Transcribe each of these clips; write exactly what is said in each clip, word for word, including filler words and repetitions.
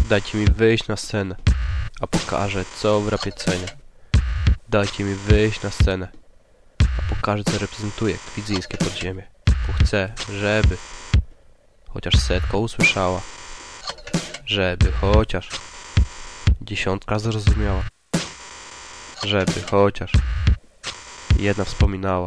Dajcie mi wyjść na scenę, a pokażę, co w rapie cenię. Dajcie mi wyjść na scenę, a pokażę, co reprezentuje kwidzyńskie podziemie. Bo chcę, żeby chociaż setka usłyszała, żeby chociaż dziesiątka zrozumiała, żeby chociaż jedna wspominała.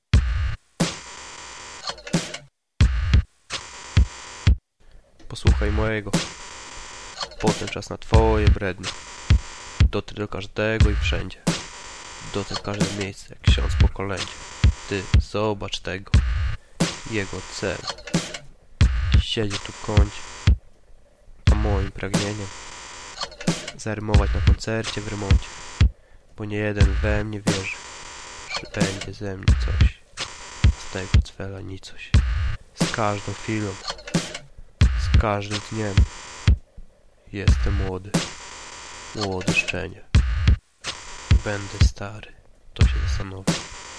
Posłuchaj mojego, potem czas na twoje brednie. Dotyk do każdego i wszędzie, dotyk każde miejsce jak ksiądz po kolędzie. Ty zobacz tego, jego cel siedzi tu w kącie, a moim pragnieniem zarymować na koncercie w remoncie. Bo nie jeden we mnie wierzy, że będzie ze mnie coś, z tego cwela nicość. Z każdą chwilą, z każdym dniem jestem młody, młody szczenie. Będę stary, to się zastanowię.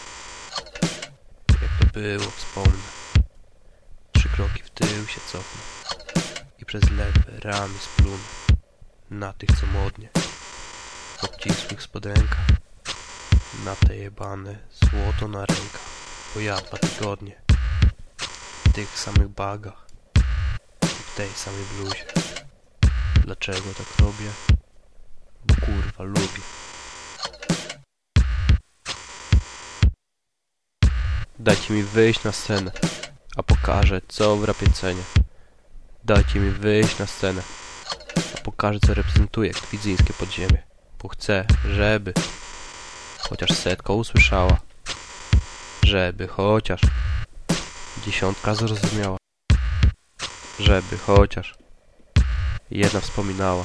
Jak to było, wspomnę. Trzy kroki w tył się cofnę i przez lewe ramię splunę na tych, co modnie w obcisłych spodenkach, na te jebane złoto na rękach. Bo ja dwa tygodnie w tych samych bagach i w tej samej bluzie. Dlaczego tak robię? Bo kurwa lubię. Dajcie mi wyjść na scenę, a pokażę, co w rapie cenię. Dajcie mi wyjść na scenę, a pokażę, co reprezentuje kwidzyńskie podziemie. Bo chcę, żeby chociaż setka usłyszała, żeby chociaż dziesiątka zrozumiała, żeby chociaż jedna wspominała.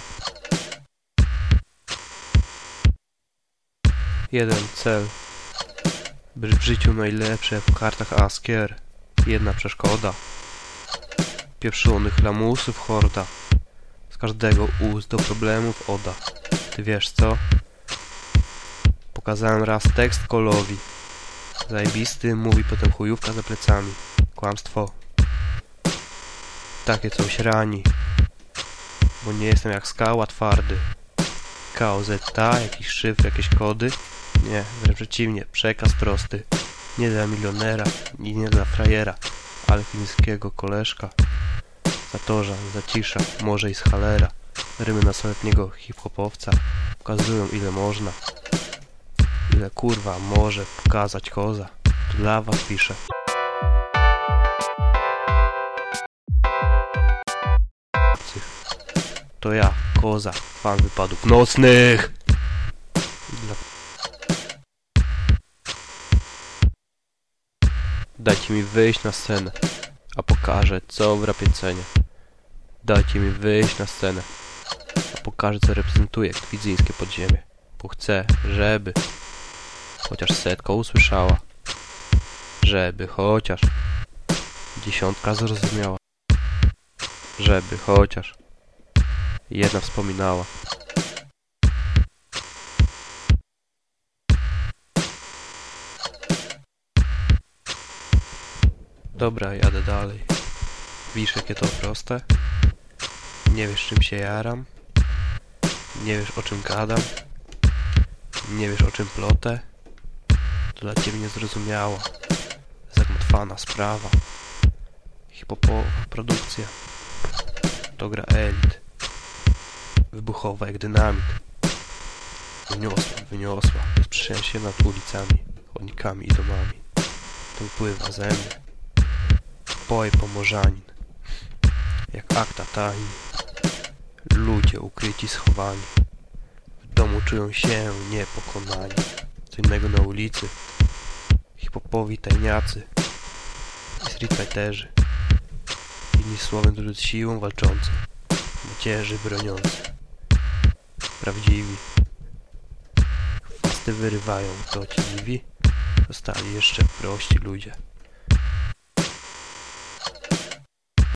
Jeden cel, by w życiu najlepsze w kartach Askier. Jedna przeszkoda, pieprzonych lamusów horda, z każdego ust do problemów oda. Ty wiesz co? Pokazałem raz tekst Kolowi, zajebisty, mówi potem chujówka za plecami. Kłamstwo. Takie coś rani, bo nie jestem jak skała twardy. K O Z T, jakiś szyfr, jakieś kody. Nie, wręcz przeciwnie, przekaz prosty. Nie dla milionera i nie dla frajera, ale chińskiego koleżka. Zatorza, zacisza, może i z halera. Rymy nastoletniego hip-hopowca pokazują, ile można, ile kurwa może pokazać koza. To dla was piszę. To ja, koza, fan wypadów nocnych. Dla... Dajcie mi wyjść na scenę, a pokażę, co w rapie cenię. Dajcie mi wyjść na scenę, a pokażę, co reprezentuje kwidzyńskie podziemie. Bo chcę, żeby chociaż setka usłyszała, żeby chociaż dziesiątka zrozumiała, żeby chociaż jedna wspominała. Dobra, jadę dalej. Wiesz, jakie to proste? Nie wiesz, czym się jaram? Nie wiesz, o czym gadam? Nie wiesz, o czym plotę? To dla ciebie niezrozumiała, zagmatwana sprawa. Hip-hopowa produkcja to gra elit, wybuchowa jak dynamit. Wyniosła, wyniosła, rozprzestrzenia się nad ulicami, chodnikami i domami. To wypływa ze mnie boj pomorzanin, jak akta tajni. Ludzie ukryci, schowani, w domu czują się niepokonani. Co innego na ulicy, hip-hopowi tajniacy i streetfighterzy. Inni słowem z siłą walczący, młodzieży broniący. Prawdziwi chwasty wyrywają, to ci dziwi. Zostali jeszcze prości ludzie.